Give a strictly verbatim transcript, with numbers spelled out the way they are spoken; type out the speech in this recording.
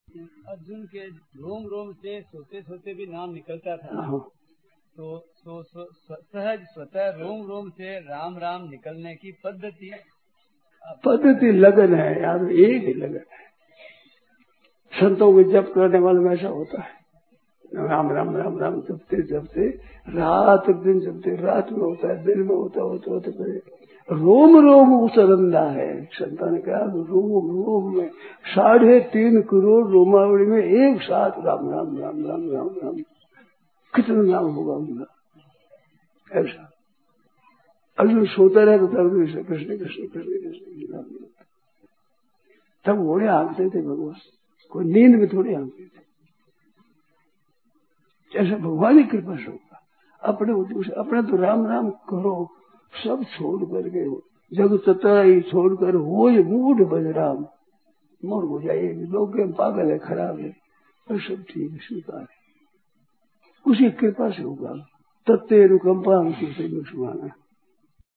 अर्जुन के रोम रोम से सोते सोते भी नाम निकलता था। तो सो, सो, सहज स्वतः रोम रोम से राम राम निकलने की पद्धति पद्धति लगन है यार, एक ही लगन है। संतों को जप करने वाले में ऐसा होता है, राम राम राम राम जपते जपते रात दिन जपते, रात में होता है, दिन में होता होता होते होते रोम रोम उचरंदा है। संता ने कहा रोम रोम में साढ़े तीन करोड़ रोमावली में एक साथ राम राम राम राम राम राम, कितना नाम होगा उनका। ऐसा अर्जुन सोता रहे तो कृष्ण कृष्ण कृष्ण कृष्ण कृष्ण, तब घोड़े हाँकते थे भगवान, कोई नींद में थोड़ी हाँकते थे। ऐसा भगवान की कृपा से होगा। अपने उद्देश्य अपने तो राम राम करो, सब छोड़ करके जग तताई छोड़कर हो मूड बजराम, मोर हो जाए लोग पागल है, खराब है, और सब ठीक है, स्वीकार है, उसी कृपा से होगा। तत्ते अनुकंपा हमसे सुमाना।